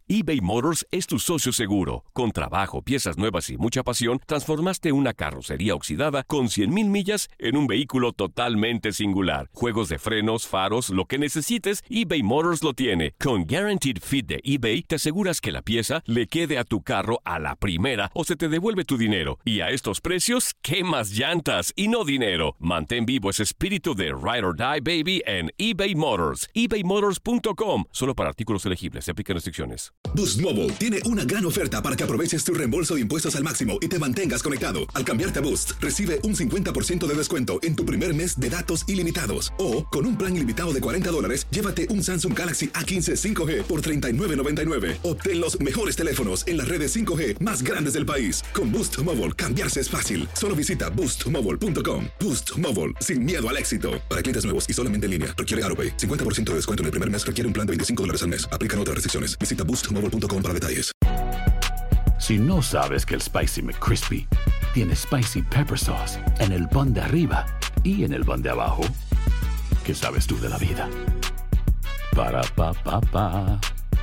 eBay Motors es tu socio seguro. Con trabajo, piezas nuevas y mucha pasión, transformaste una carrocería oxidada con 100,000 millas en un vehículo totalmente singular. Juegos de frenos, faros, lo que necesites, eBay Motors lo tiene. Con Guaranteed Fit de eBay, te aseguras que la pieza le quede a tu carro a la primera o se te devuelve tu dinero. Y a estos precios, ¿qué más llantas y no dinero? Mantén vivo ese espíritu de Ride or Die, baby, en eBay Motors. ebaymotors.com. Solo para artículos elegibles. Se aplican restricciones. Boost Mobile tiene una gran oferta para que aproveches tu reembolso de impuestos al máximo y te mantengas conectado. Al cambiarte a Boost, recibe un 50% de descuento en tu primer mes de datos ilimitados. O, con un plan ilimitado de $40, llévate un Samsung Galaxy A15 5G por $39.99. Obtén los mejores teléfonos en las redes 5G más grandes del país. Con Boost Mobile, cambiarse es fácil. Solo visita boostmobile.com. Boost Mobile, sin miedo al éxito. Para clientes nuevos y solamente en línea, requiere AutoPay. 50% de descuento en el primer mes requiere un plan de $25 al mes. Aplican otras restricciones. Visita boostmobile.com para detalles. Si no sabes que el Spicy McCrispy tiene Spicy Pepper Sauce en el pan de arriba y en el pan de abajo, ¿qué sabes tú de la vida? Para, pa, pa, pa.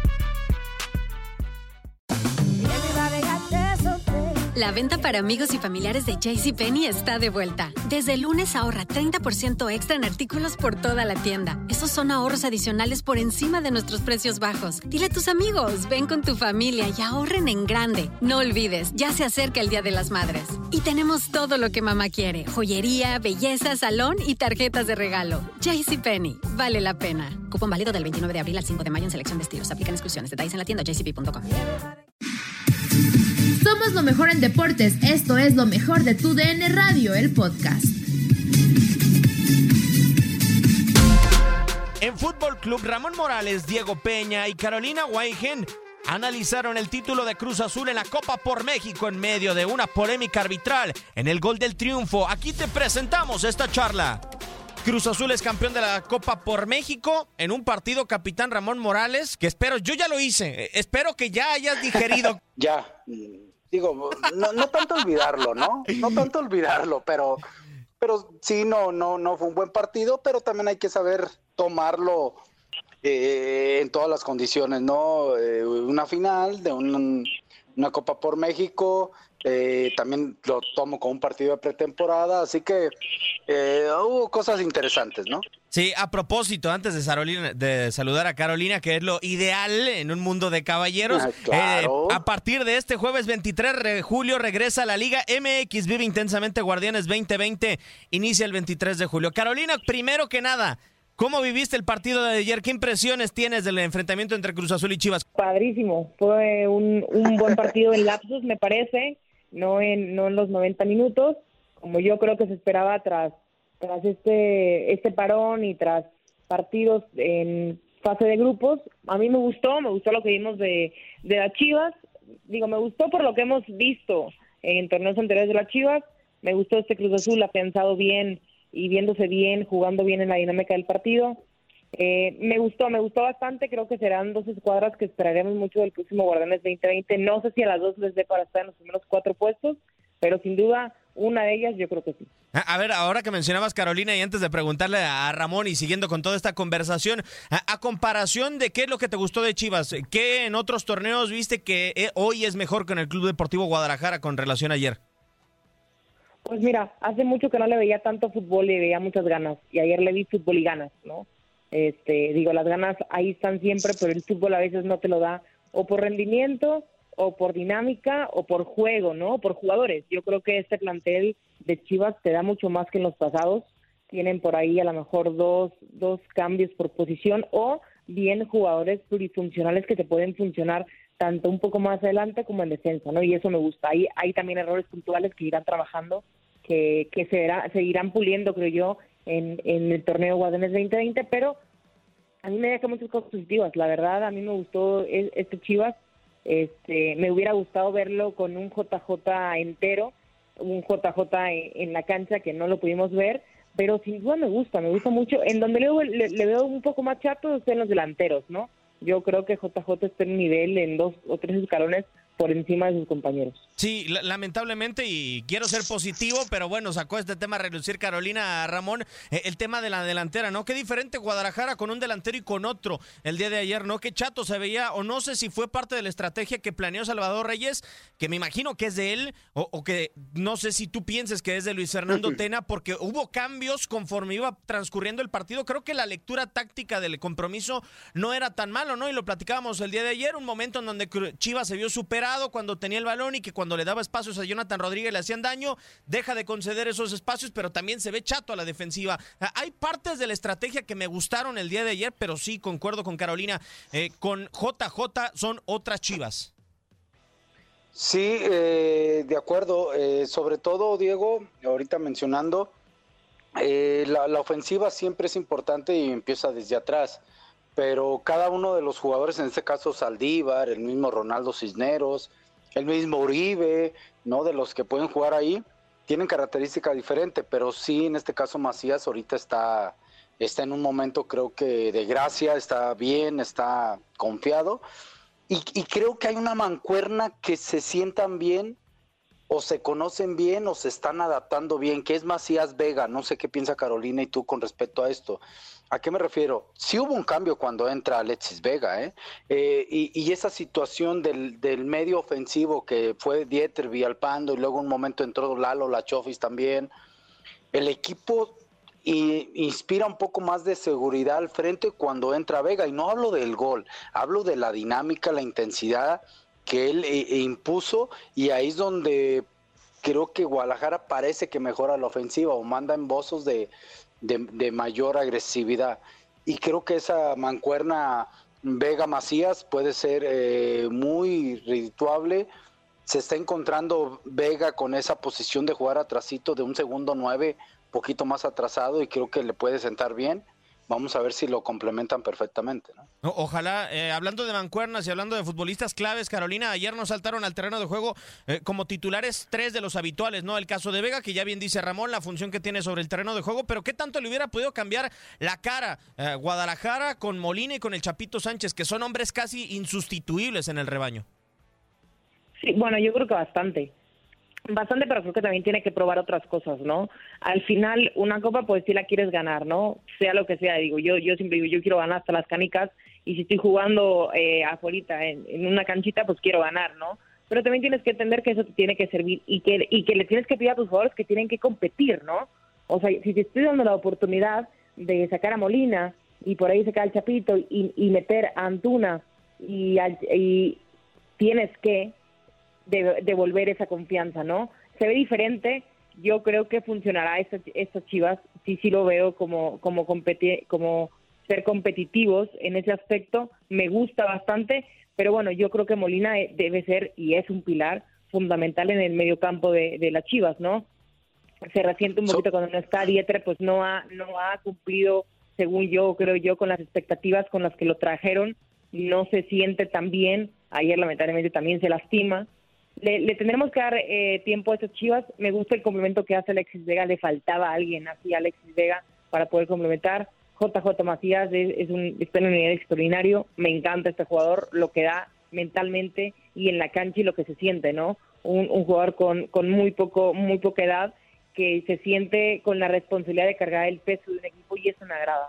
La venta para amigos y familiares de JCPenney está de vuelta. Desde el lunes ahorra 30% extra en artículos por toda la tienda. Esos son ahorros adicionales por encima de nuestros precios bajos. Dile a tus amigos, ven con tu familia y ahorren en grande. No olvides, ya se acerca el Día de las Madres. Y tenemos todo lo que mamá quiere. Joyería, belleza, salón y tarjetas de regalo. JCPenney, vale la pena. Cupón válido del 29 de abril al 5 de mayo en selección de estilos. Aplican exclusiones. Detalles en la tienda jcp.com. Somos lo mejor en deportes. Esto es lo mejor de tu DN Radio, el podcast. En Fútbol Club, Ramón Morales, Diego Peña y Carolina Weigen analizaron el título de Cruz Azul en la Copa por México en medio de una polémica arbitral en el gol del triunfo. Aquí te presentamos esta charla. Cruz Azul es campeón de la Copa por México en un partido, capitán Ramón Morales, que yo ya lo hice, espero que ya hayas digerido. Ya, digo, no tanto olvidarlo, ¿no? No tanto olvidarlo, pero sí, no fue un buen partido, pero también hay que saber tomarlo en todas las condiciones, ¿no? Una final de una Copa por México, también lo tomo como un partido de pretemporada, así que hubo cosas interesantes, ¿no? Sí, a propósito, antes de saludar a Carolina, que es lo ideal en un mundo de caballeros, claro. A partir de este jueves 23 de julio regresa a la Liga MX Vive Intensamente Guardianes 2020, inicia el 23 de julio. Carolina, primero que nada, ¿cómo viviste el partido de ayer? ¿Qué impresiones tienes del enfrentamiento entre Cruz Azul y Chivas? Padrísimo, fue un buen partido en lapsos, me parece, no en los 90 minutos, como yo creo que se esperaba tras este parón y tras partidos en fase de grupos. A mí me gustó lo que vimos de las Chivas. Digo, me gustó por lo que hemos visto en torneos anteriores de las Chivas. Me gustó este Cruz Azul, ha pensado bien y viéndose bien, jugando bien en la dinámica del partido. Me gustó bastante. Creo que serán dos escuadras que esperaremos mucho del próximo Guardianes 2020. No sé si a las dos les dé para estar en los primeros 4 puestos, pero sin duda una de ellas yo creo que sí. A ver, ahora que mencionabas Carolina y antes de preguntarle a Ramón y siguiendo con toda esta conversación, a comparación de qué es lo que te gustó de Chivas, ¿qué en otros torneos viste que hoy es mejor que en el Club Deportivo Guadalajara con relación a ayer? Pues mira, hace mucho que no le veía tanto fútbol y veía muchas ganas, y ayer le vi fútbol y ganas, ¿no? Digo, las ganas ahí están siempre, pero el fútbol a veces no te lo da, o por rendimiento, o por dinámica, o por juego, ¿no? O por jugadores. Yo creo que este plantel de Chivas te da mucho más que en los pasados. Tienen por ahí a lo mejor dos cambios por posición, o bien jugadores plurifuncionales que te pueden funcionar tanto un poco más adelante como en defensa, ¿no? Y eso me gusta. Hay también errores puntuales que irán trabajando, que se irán puliendo, creo yo, en el torneo Guardianes 2020, pero a mí me deja muchas cosas positivas. La verdad, a mí me gustó este Chivas. Me hubiera gustado verlo con un JJ entero, un JJ en la cancha, que no lo pudimos ver, pero sin duda me gusta mucho. En donde le veo un poco más chato es en los delanteros, ¿no? Yo creo que JJ está en un nivel, en 2 o 3 escalones por encima de sus compañeros. Sí, lamentablemente, y quiero ser positivo, pero bueno, sacó este tema a relucir Carolina, Ramón, el tema de la delantera, ¿no? Qué diferente Guadalajara con un delantero y con otro el día de ayer, ¿no? Qué chato se veía, o no sé si fue parte de la estrategia que planeó Salvador Reyes, que me imagino que es de él, o que no sé si tú pienses que es de Luis Fernando Tena, porque hubo cambios conforme iba transcurriendo el partido. Creo que la lectura táctica del compromiso no era tan malo, ¿no? Y lo platicábamos el día de ayer, un momento en donde Chivas se vio superado cuando tenía el balón y que cuando le daba espacios a Jonathan Rodríguez le hacían daño, deja de conceder esos espacios, pero también se ve chato a la defensiva. Hay partes de la estrategia que me gustaron el día de ayer, pero sí, concuerdo con Carolina, con JJ son otras Chivas. Sí, de acuerdo, sobre todo, Diego, ahorita mencionando, la ofensiva siempre es importante y empieza desde atrás, pero cada uno de los jugadores, en este caso Saldívar, el mismo Ronaldo Cisneros, el mismo Uribe, ¿no? De los que pueden jugar ahí, tienen característica diferente, pero sí, en este caso Macías ahorita está en un momento, creo que de gracia, está bien, está confiado, y creo que hay una mancuerna que se sientan bien, o se conocen bien, o se están adaptando bien, que es Macías Vega. No sé qué piensa Carolina y tú con respecto a esto. ¿A qué me refiero? Sí hubo un cambio cuando entra Alexis Vega, y esa situación del medio ofensivo que fue Dieter Villalpando y luego un momento entró Lalo Lachofis también. El equipo inspira un poco más de seguridad al frente cuando entra Vega, y no hablo del gol, hablo de la dinámica, la intensidad que él impuso, y ahí es donde creo que Guadalajara parece que mejora la ofensiva o manda embozos de mayor agresividad, y creo que esa mancuerna Vega Macías puede ser muy redituable. Se está encontrando Vega con esa posición de jugar atrasito de un segundo 9, poquito más atrasado, y creo que le puede sentar bien. Vamos a ver si lo complementan perfectamente, ¿no? Ojalá, hablando de mancuernas y hablando de futbolistas claves, Carolina, ayer nos saltaron al terreno de juego como titulares 3 de los habituales, ¿no? El caso de Vega, que ya bien dice Ramón, la función que tiene sobre el terreno de juego, pero ¿qué tanto le hubiera podido cambiar la cara Guadalajara con Molina y con el Chapito Sánchez, que son hombres casi insustituibles en el rebaño? Sí, bueno, yo creo que bastante, pero creo que también tiene que probar otras cosas, ¿no? Al final, una copa, pues si la quieres ganar, ¿no? Sea lo que sea, digo, yo siempre digo, yo quiero ganar hasta las canicas, y si estoy jugando afuera en una canchita, pues quiero ganar, ¿no? Pero también tienes que entender que eso te tiene que servir, y que le tienes que pedir a tus jugadores que tienen que competir, ¿no? O sea, si te estoy dando la oportunidad de sacar a Molina, y por ahí sacar al Chapito, y meter a Antuna, y tienes que devolver esa confianza, ¿no? Se ve diferente. Yo creo que funcionará estas Chivas. Sí lo veo como ser competitivos en ese aspecto. Me gusta bastante, pero bueno, yo creo que Molina debe ser y es un pilar fundamental en el medio campo de las Chivas, ¿no? Se resiente un poquito cuando no está Dieter, pues no ha cumplido, según creo yo, con las expectativas con las que lo trajeron. No se siente tan bien. Ayer lamentablemente también se lastima. Le tendremos que dar tiempo a esas Chivas. Me gusta el complemento que hace Alexis Vega. Le faltaba alguien así a Alexis Vega para poder complementar. JJ Macías está en un nivel extraordinario. Me encanta este jugador, lo que da mentalmente y en la cancha y lo que se siente, ¿no? Un jugador con muy poca edad, que se siente con la responsabilidad de cargar el peso de un equipo, y eso me agrada.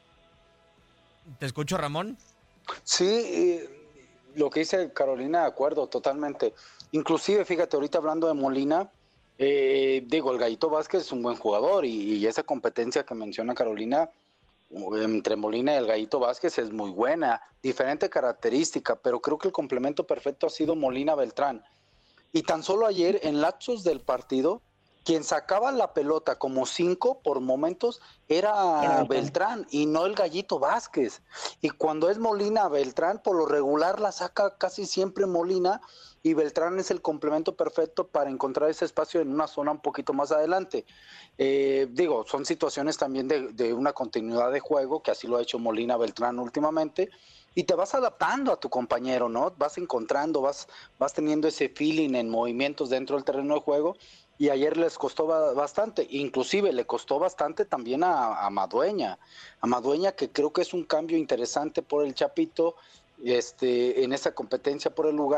¿Te escucho, Ramón? Sí, lo que dice Carolina, de acuerdo, totalmente. Inclusive, fíjate, ahorita hablando de Molina, digo, el Gallito Vázquez es un buen jugador, y esa competencia que menciona Carolina entre Molina y el Gallito Vázquez es muy buena, diferente característica, pero creo que el complemento perfecto ha sido Molina Beltrán. Y tan solo ayer, en lapsos del partido, quien sacaba la pelota como 5 por momentos era Beltrán y no el Gallito Vázquez. Y cuando es Molina Beltrán, por lo regular la saca casi siempre Molina, y Beltrán es el complemento perfecto para encontrar ese espacio en una zona un poquito más adelante. Digo, son situaciones también de una continuidad de juego, que así lo ha hecho Molina Beltrán últimamente, y te vas adaptando a tu compañero, ¿no? Vas encontrando, vas teniendo ese feeling en movimientos dentro del terreno de juego. Y ayer les costó bastante, inclusive le costó bastante también a Madueña, que creo que es un cambio interesante por el Chapito en esa competencia por el lugar,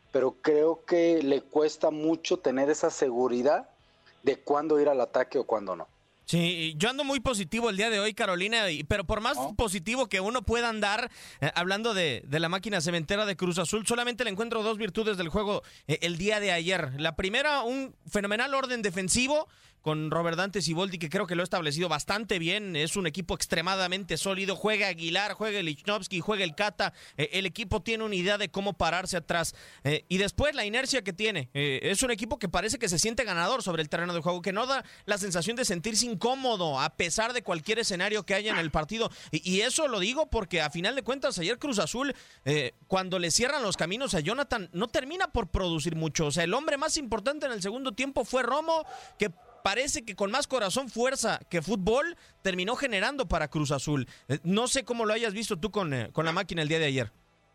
pero creo que le cuesta mucho tener esa seguridad de cuándo ir al ataque o cuándo no. Sí, yo ando muy positivo el día de hoy, Carolina, pero por más positivo que uno pueda andar, hablando de la máquina cementera de Cruz Azul, solamente le encuentro dos virtudes del juego el día de ayer. La primera, un fenomenal orden defensivo con Robert Dante Siboldi, que creo que lo ha establecido bastante bien. Es un equipo extremadamente sólido. Juega Aguilar, juega Lichnowsky, juega el Cata. El equipo tiene una idea de cómo pararse atrás. Y después la inercia que tiene. Es un equipo que parece que se siente ganador sobre el terreno de juego, que no da la sensación de sentirse incómodo a pesar de cualquier escenario que haya en el partido. Y eso lo digo porque a final de cuentas ayer Cruz Azul, cuando le cierran los caminos a Jonathan, no termina por producir mucho. O sea, el hombre más importante en el segundo tiempo fue Romo, que parece que con más corazón, fuerza que fútbol, terminó generando para Cruz Azul. No sé cómo lo hayas visto tú con la máquina el día de ayer.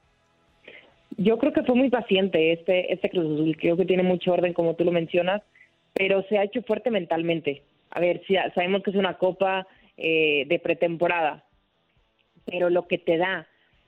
Yo creo que fue muy paciente este Cruz Azul. Creo que tiene mucho orden, como tú lo mencionas, pero se ha hecho fuerte mentalmente. A ver, sí, sabemos que es una copa de pretemporada, pero lo que te da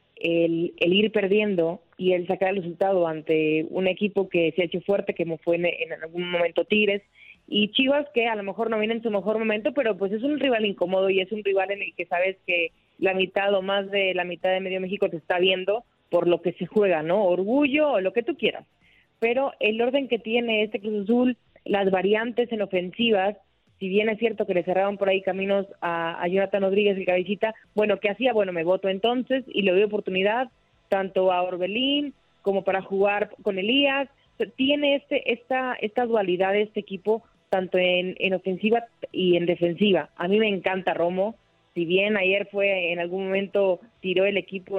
el ir perdiendo y el sacar el resultado ante un equipo que se ha hecho fuerte, como fue en algún momento Tigres, y Chivas, que a lo mejor no viene en su mejor momento, pero pues es un rival incómodo y es un rival en el que sabes que la mitad o más de la mitad de medio México te está viendo por lo que se juega, ¿no? Orgullo o lo que tú quieras. Pero el orden que tiene este Cruz Azul, las variantes en ofensivas, si bien es cierto que le cerraron por ahí caminos a Jonathan Rodríguez, el cabecita, bueno, ¿qué hacía? Bueno, me voto entonces y le doy oportunidad tanto a Orbelín como para jugar con Elías. Tiene esta dualidad de este equipo, tanto en ofensiva y en defensiva. A mí me encanta Romo, si bien ayer fue en algún momento tiró el equipo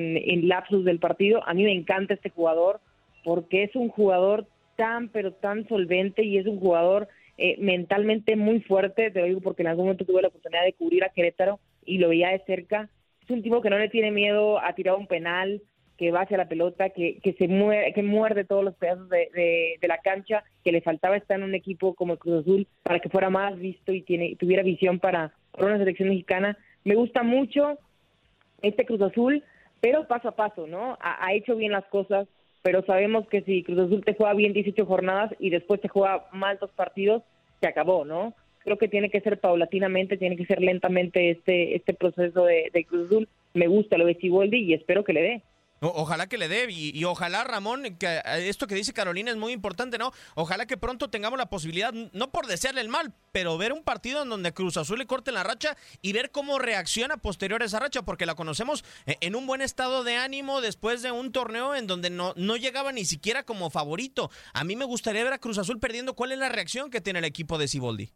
en lapsus del partido, a mí me encanta este jugador porque es un jugador pero tan solvente y es un jugador mentalmente muy fuerte. Te lo digo porque en algún momento tuve la oportunidad de cubrir a Querétaro y lo veía de cerca. Es un tipo que no le tiene miedo a tirar un penal, que va hacia la pelota, que muerde todos los pedazos de la cancha, que le faltaba estar en un equipo como el Cruz Azul para que fuera más visto y tuviera visión para una selección mexicana. Me gusta mucho este Cruz Azul, pero paso a paso, ¿no? Ha hecho bien las cosas, pero sabemos que si Cruz Azul te juega bien 18 jornadas y después te juega mal 2 partidos, se acabó, ¿no? Creo que tiene que ser paulatinamente, tiene que ser lentamente este proceso de Cruz Azul. Me gusta lo de Siboldi y espero que le dé. Ojalá que le dé y ojalá, Ramón, que esto que dice Carolina es muy importante, ¿no? Ojalá que pronto tengamos la posibilidad, no por desearle el mal, pero ver un partido en donde Cruz Azul le corte la racha y ver cómo reacciona posterior a esa racha, porque la conocemos en un buen estado de ánimo después de un torneo en donde no llegaba ni siquiera como favorito. A mí me gustaría ver a Cruz Azul perdiendo. ¿Cuál es la reacción que tiene el equipo de Siboldi?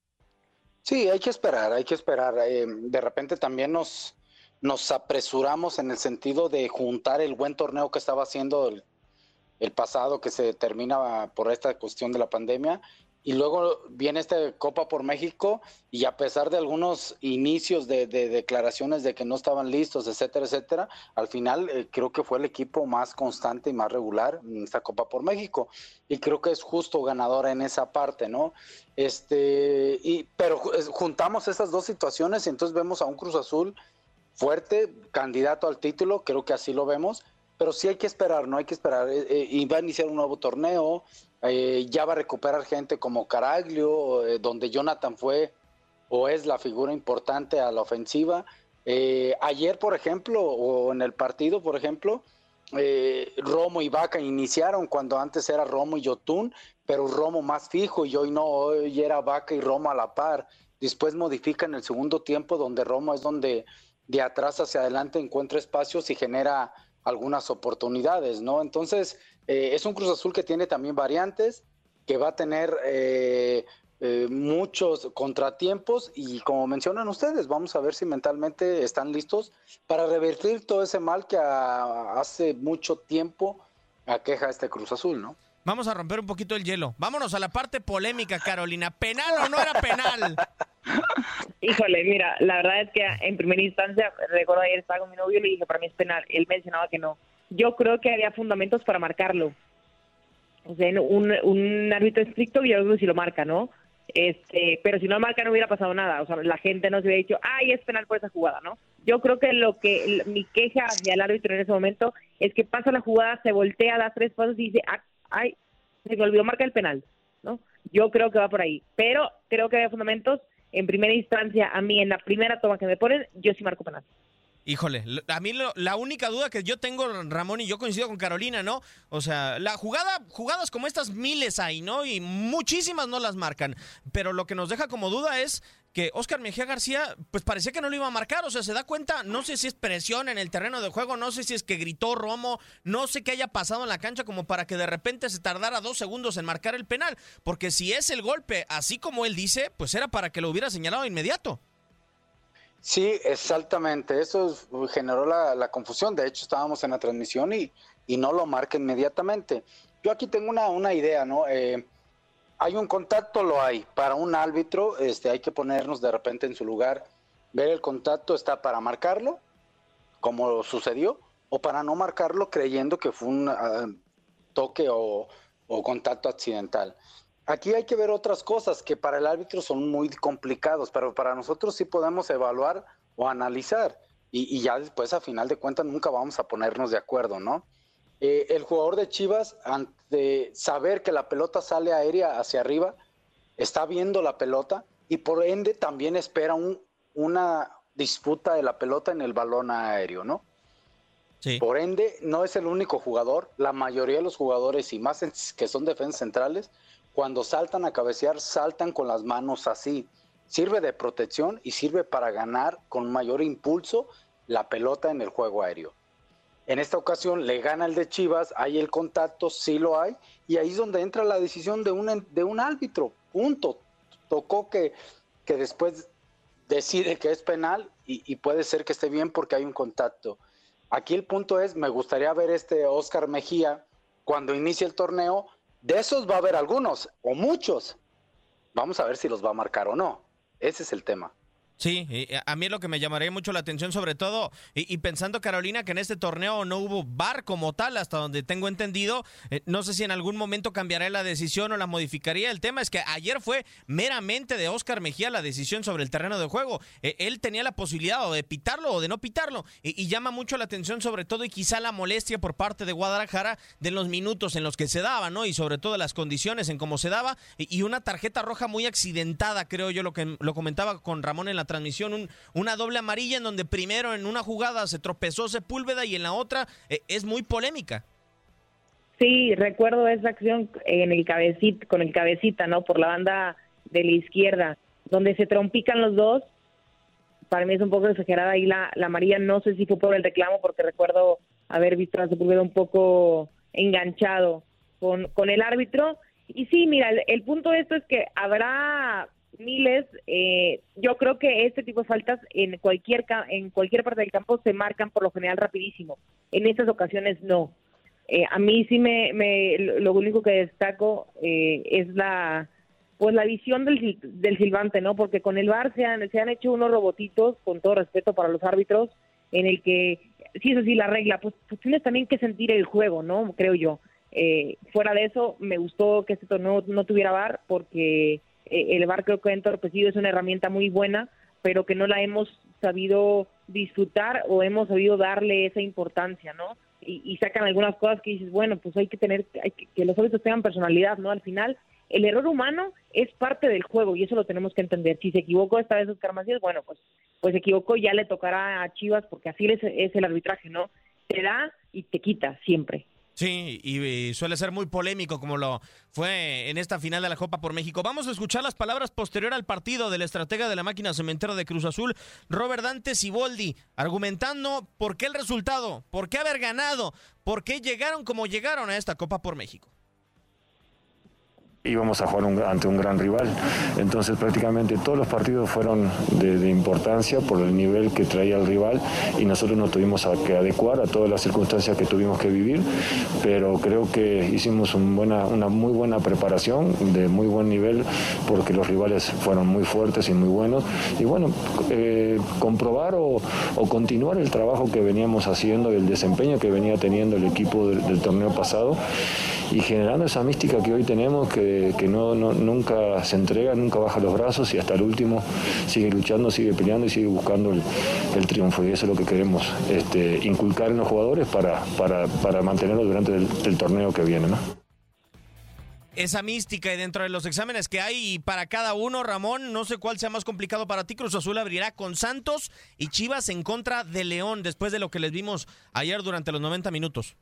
Sí, hay que esperar. De repente también nos apresuramos en el sentido de juntar el buen torneo que estaba haciendo el pasado, que se termina por esta cuestión de la pandemia, y luego viene esta Copa por México, y a pesar de algunos inicios de declaraciones de que no estaban listos, etcétera, etcétera, al final creo que fue el equipo más constante y más regular en esta Copa por México, y creo que es justo ganador en esa parte, ¿no? Pero juntamos esas dos situaciones y entonces vemos a un Cruz Azul fuerte, candidato al título, creo que así lo vemos, pero sí hay que esperar, ¿no? Hay que esperar, y va a iniciar un nuevo torneo, ya va a recuperar gente como Caraglio, donde Jonathan fue o es la figura importante a la ofensiva. Ayer, por ejemplo, o en el partido, por ejemplo, Romo y Vaca iniciaron cuando antes era Romo y Yotún, pero Romo más fijo y hoy no, hoy era Vaca y Romo a la par. Después modifican el segundo tiempo donde Romo es donde de atrás hacia adelante encuentra espacios y genera algunas oportunidades, ¿no? Entonces, es un Cruz Azul que tiene también variantes, que va a tener muchos contratiempos y como mencionan ustedes, vamos a ver si mentalmente están listos para revertir todo ese mal que hace mucho tiempo aqueja a este Cruz Azul, ¿no? Vamos a romper un poquito el hielo. Vámonos a la parte polémica, Carolina. ¿Penal o no era penal? Híjole, mira, la verdad es que en primera instancia, recuerdo ayer estaba con mi novio y le dije, para mí es penal. Él mencionaba que no. Yo creo que había fundamentos para marcarlo. O sea, un árbitro estricto, yo creo que sí lo marca, ¿no? Pero si no marca no hubiera pasado nada, o sea, la gente no se hubiera dicho, ay, es penal por esa jugada, ¿no? Yo creo que mi queja hacia el árbitro en ese momento es que pasa la jugada, se voltea, da 3 pasos y dice, ay, se me olvidó marcar el penal, ¿no? Yo creo que va por ahí, pero creo que hay fundamentos. En primera instancia, a mí en la primera toma que me ponen, yo sí marco penal. Híjole, a mí la única duda que yo tengo, Ramón, y yo coincido con Carolina, ¿no? O sea, jugadas como estas miles hay, ¿no? Y muchísimas no las marcan. Pero lo que nos deja como duda es que Óscar Mejía García, pues parecía que no lo iba a marcar. O sea, se da cuenta, no sé si es presión en el terreno de juego, no sé si es que gritó Romo, no sé qué haya pasado en la cancha como para que de repente se tardara 2 segundos en marcar el penal. Porque si es el golpe, así como él dice, pues era para que lo hubiera señalado de inmediato. Sí, exactamente, eso generó la confusión. De hecho, estábamos en la transmisión y no lo marca inmediatamente. Yo aquí tengo una idea, ¿no? Hay un contacto, lo hay. Para un árbitro hay que ponernos de repente en su lugar, ver el contacto, está para marcarlo, como sucedió, o para no marcarlo creyendo que fue un toque o contacto accidental. Aquí hay que ver otras cosas que para el árbitro son muy complicados, pero para nosotros sí podemos evaluar o analizar y ya después a final de cuentas nunca vamos a ponernos de acuerdo, ¿no? El jugador de Chivas, ante saber que la pelota sale aérea hacia arriba, está viendo la pelota y por ende también espera una disputa de la pelota en el balón aéreo, ¿no? Sí. Por ende, no es el único jugador, la mayoría de los jugadores y más que son defensas centrales, cuando saltan a cabecear, saltan con las manos así. Sirve de protección y sirve para ganar con mayor impulso la pelota en el juego aéreo. En esta ocasión le gana el de Chivas, hay el contacto, sí lo hay, y ahí es donde entra la decisión de un árbitro, punto. Tocó que después decide que es penal y puede ser que esté bien porque hay un contacto. Aquí el punto es, me gustaría ver Óscar Mejía cuando inicie el torneo. De esos va a haber algunos, o muchos. Vamos a ver si los va a marcar o no. Ese es el tema. Sí, a mí es lo que me llamaría mucho la atención, sobre todo, y pensando, Carolina, que en este torneo no hubo VAR como tal, hasta donde tengo entendido, no sé si en algún momento cambiará la decisión o la modificaría. El tema es que ayer fue meramente de Óscar Mejía la decisión sobre el terreno de juego. Él tenía la posibilidad o de pitarlo o de no pitarlo, y llama mucho la atención, sobre todo, y quizá la molestia por parte de Guadalajara de los minutos en los que se daba, ¿no? Y sobre todo las condiciones en cómo se daba, y una tarjeta roja muy accidentada, creo yo, lo comentaba con Ramón en la transmisión, una doble amarilla en donde primero en una jugada se tropezó Sepúlveda y en la otra es muy polémica. Sí, recuerdo esa acción con el cabecita, ¿no? Por la banda de la izquierda, donde se trompican los dos. Para mí es un poco exagerada ahí la amarilla, no sé si fue por el reclamo, porque recuerdo haber visto a Sepúlveda un poco enganchado con el árbitro. Y sí, mira, el punto de esto es que habrá miles, yo creo que este tipo de faltas en cualquier parte del campo se marcan por lo general rapidísimo. En estas ocasiones no. A mí sí lo único que destaco es la visión del silbante, ¿no? Porque con el VAR se han hecho unos robotitos, con todo respeto para los árbitros, en el que, sí, eso sí, la regla, pues tienes también que sentir el juego, ¿no? Creo yo. Fuera de eso, me gustó que este torneo no tuviera VAR, porque el VAR creo que ha entorpecido, es una herramienta muy buena, pero que no la hemos sabido disfrutar o hemos sabido darle esa importancia, ¿no? Y sacan algunas cosas que dices, bueno, pues hay que que los árbitros tengan personalidad, ¿no? Al final, el error humano es parte del juego y eso lo tenemos que entender. Si se equivocó esta vez Óscar Macías, bueno, pues se equivocó, ya le tocará a Chivas, porque así es el arbitraje, ¿no? Te da y te quita siempre. Sí, y suele ser muy polémico como lo fue en esta final de la Copa por México. Vamos a escuchar las palabras posterior al partido del estratega de la máquina cementera de Cruz Azul, Robert Dante Siboldi, argumentando por qué el resultado, por qué haber ganado, por qué llegaron como llegaron a esta Copa por México. Íbamos a jugar ante un gran rival, entonces prácticamente todos los partidos fueron de importancia por el nivel que traía el rival y nosotros nos tuvimos que adecuar a todas las circunstancias que tuvimos que vivir, pero creo que hicimos una muy buena preparación, de muy buen nivel, porque los rivales fueron muy fuertes y muy buenos, y bueno, comprobar o continuar el trabajo que veníamos haciendo, el desempeño que venía teniendo el equipo del torneo pasado, y generando esa mística que hoy tenemos, que que nunca se entrega, nunca baja los brazos y hasta el último sigue luchando, sigue peleando y sigue buscando el triunfo. Y eso es lo que queremos inculcar en los jugadores para mantenerlo durante el torneo que viene, ¿no? Esa mística y dentro de los exámenes que hay para cada uno, Ramón, no sé cuál sea más complicado para ti. Cruz Azul abrirá con Santos y Chivas en contra de León, después de lo que les vimos ayer durante los 90 minutos.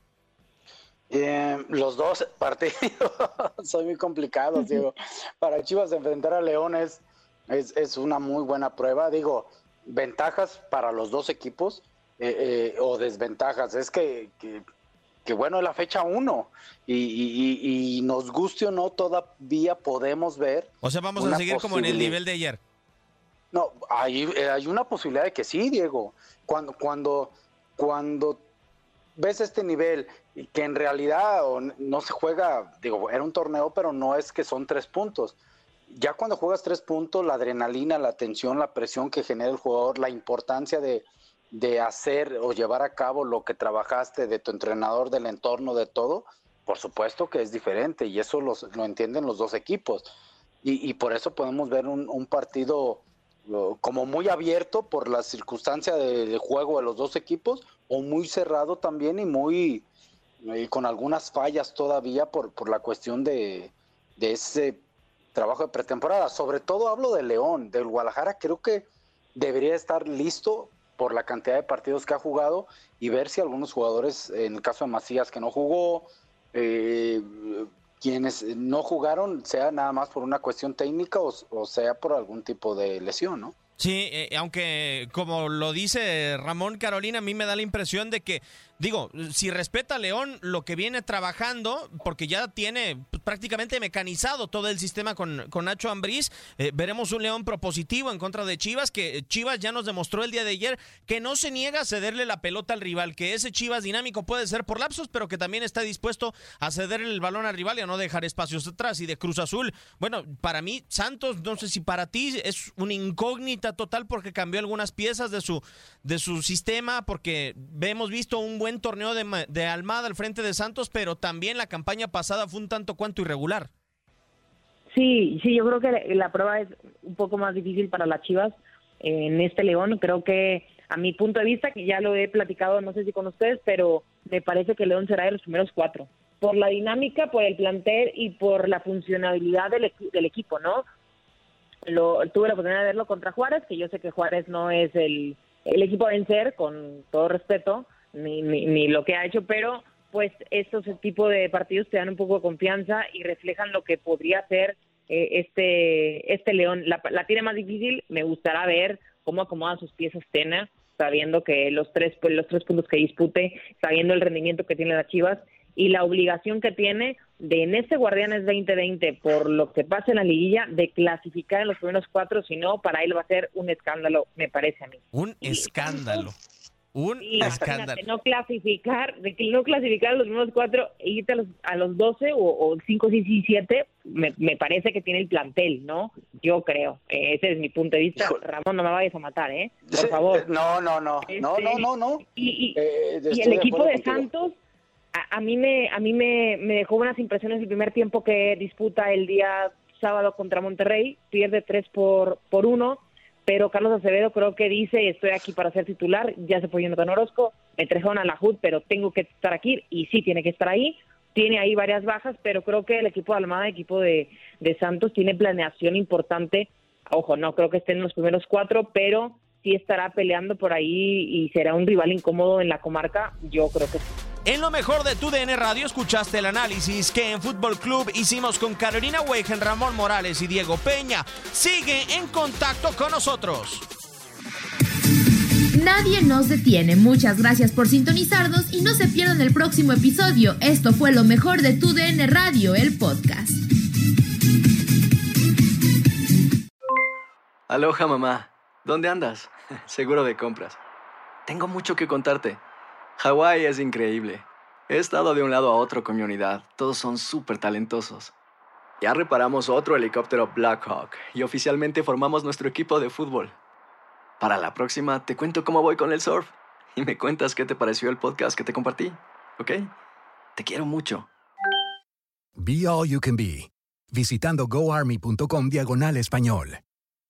Los dos partidos son muy complicados, Diego. Para Chivas enfrentar a León es una muy buena prueba. Digo, ventajas para los dos equipos o desventajas. Es que bueno, es la fecha 1 y nos guste o no, todavía podemos ver. O sea, vamos a seguir como en el nivel de ayer. No, hay una posibilidad de que sí, Diego. Cuando ves este nivel y que en realidad no se juega, digo, era un torneo, pero no es que son 3 puntos. Ya cuando juegas 3 puntos, la adrenalina, la tensión, la presión que genera el jugador, la importancia de hacer o llevar a cabo lo que trabajaste, de tu entrenador, del entorno, de todo, por supuesto que es diferente y eso lo entienden los dos equipos y por eso podemos ver un partido como muy abierto por la circunstancia de juego de los dos equipos o muy cerrado también y con algunas fallas todavía por la cuestión de ese trabajo de pretemporada. Sobre todo hablo de León, del Guadalajara, creo que debería estar listo por la cantidad de partidos que ha jugado y ver si algunos jugadores, en el caso de Macías que no jugó, quienes no jugaron, sea nada más por una cuestión técnica o sea por algún tipo de lesión, ¿no? Sí, aunque como lo dice Ramón, Carolina, a mí me da la impresión de que, digo, si respeta a León lo que viene trabajando, porque ya tiene prácticamente mecanizado todo el sistema con Nacho Ambriz, veremos un León propositivo en contra de Chivas, que Chivas ya nos demostró el día de ayer que no se niega a cederle la pelota al rival, que ese Chivas dinámico puede ser por lapsos, pero que también está dispuesto a cederle el balón al rival y a no dejar espacios atrás. Y de Cruz Azul, bueno, para mí, Santos, no sé si para ti es una incógnita total porque cambió algunas piezas de su sistema, porque hemos visto un buen torneo de Almada al frente de Santos, pero también la campaña pasada fue un tanto cuanto irregular. Sí, yo creo que la prueba es un poco más difícil para las Chivas en este León. Creo que a mi punto de vista, que ya lo he platicado, no sé si con ustedes, pero me parece que León será de los primeros 4, por la dinámica, por el plantel y por la funcionalidad del equipo, ¿no? Tuve la oportunidad de verlo contra Juárez, que yo sé que Juárez no es el equipo a vencer, con todo respeto, ni lo que ha hecho, pero pues estos tipos de partidos te dan un poco de confianza y reflejan lo que podría ser este León. La tiene más difícil. Me gustará ver cómo acomoda sus piezas Tena, sabiendo que los tres puntos que dispute, sabiendo el rendimiento que tiene las Chivas y la obligación que tiene de en este Guardianes 2020, por lo que pasa en la liguilla, de clasificar en los primeros 4, si no, para él va a ser un escándalo, me parece a mí. Un escándalo. Escándalo. No clasificar a los primeros 4 e irte a los 12 o 5, 6 y 7, me parece que tiene el plantel, ¿no? Yo creo. Ese es mi punto de vista. Ramón, no me vayas a matar, por favor. No. Y el equipo de Santos, a mí me dejó buenas impresiones el primer tiempo que disputa el día sábado contra Monterrey. Pierde 3-1. Pero Carlos Acevedo creo que dice, estoy aquí para ser titular, ya se fue Jonathan Orozco, me trajeron a la HUD, pero tengo que estar aquí, y sí tiene que estar ahí. Tiene ahí varias bajas, pero creo que el equipo de Almada, el equipo de Santos, tiene planeación importante. Ojo, no creo que esté en los primeros 4, pero sí estará peleando por ahí y será un rival incómodo en la comarca, yo creo que sí. En lo mejor de tu DN Radio escuchaste el análisis que en Fútbol Club hicimos con Carolina Weigen, Ramón Morales y Diego Peña. Sigue en contacto con nosotros. Nadie nos detiene. Muchas gracias por sintonizarnos y no se pierdan el próximo episodio. Esto fue lo mejor de tu DN Radio, el podcast. Aloha, mamá. ¿Dónde andas? Seguro de compras. Tengo mucho que contarte. Hawái es increíble. He estado de un lado a otro con mi unidad. Todos son súper talentosos. Ya reparamos otro helicóptero Blackhawk y oficialmente formamos nuestro equipo de fútbol. Para la próxima te cuento cómo voy con el surf y me cuentas qué te pareció el podcast que te compartí, ¿ok? Te quiero mucho. Be All You Can Be, visitando goarmy.com/español.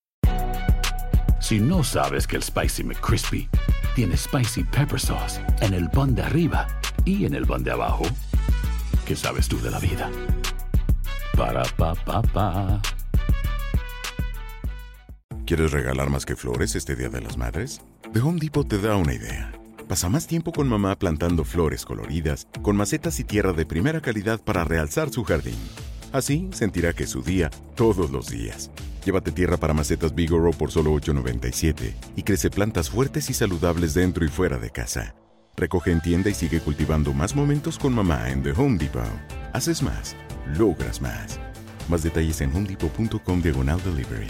Si no sabes que el Spicy McCrispy tiene Spicy Pepper Sauce en el pan de arriba y en el pan de abajo, ¿qué sabes tú de la vida? Para, pa, pa, pa. ¿Quieres regalar más que flores este Día de las Madres? The Home Depot te da una idea. Pasa más tiempo con mamá plantando flores coloridas, con macetas y tierra de primera calidad para realzar su jardín. Así sentirá que es su día todos los días. Llévate tierra para macetas Vigoro por solo $8.97 y crece plantas fuertes y saludables dentro y fuera de casa. Recoge en tienda y sigue cultivando más momentos con mamá en The Home Depot. Haces más, logras más. Más detalles en homedepot.com/delivery.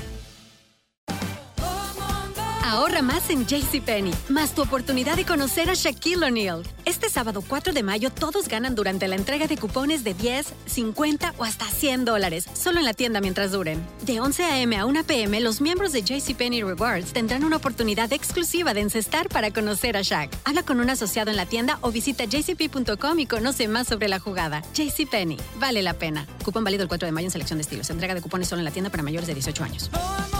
Ahorra más en JCPenney, más tu oportunidad de conocer a Shaquille O'Neal. Este sábado 4 de mayo todos ganan durante la entrega de cupones de $10, $50 o hasta $100, solo en la tienda mientras duren. De 11 a.m. a 1 p.m., los miembros de JCPenney Rewards tendrán una oportunidad exclusiva de encestar para conocer a Shaq. Habla con un asociado en la tienda o visita jcp.com y conoce más sobre la jugada. JCPenney, vale la pena. Cupón válido el 4 de mayo en selección de estilos. Entrega de cupones solo en la tienda para mayores de 18 años.